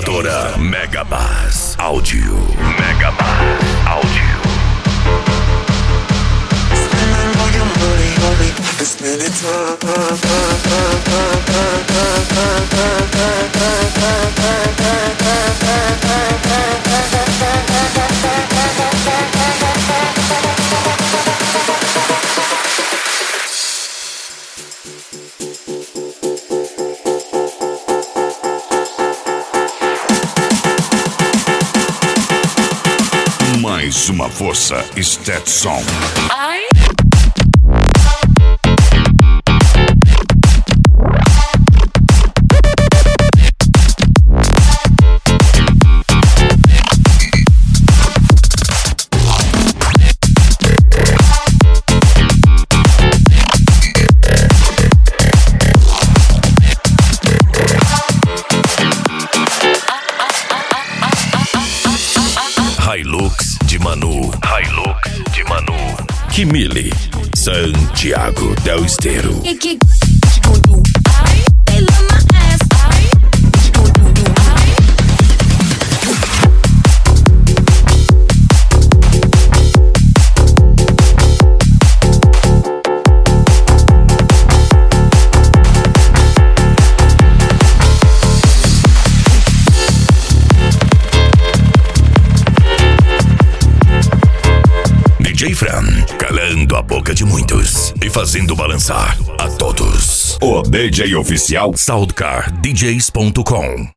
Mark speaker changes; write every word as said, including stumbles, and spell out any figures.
Speaker 1: Inovadora Megabass Áudio. Megabass Áudio. Mais uma força, Stetson. Ai. Hilux de Manu, Hilux de Manu. Kimili, Santiago del Esteiro. D J Fran, calando a boca de muitos e fazendo balançar a todos. O D J oficial Soundcar D Js ponto com.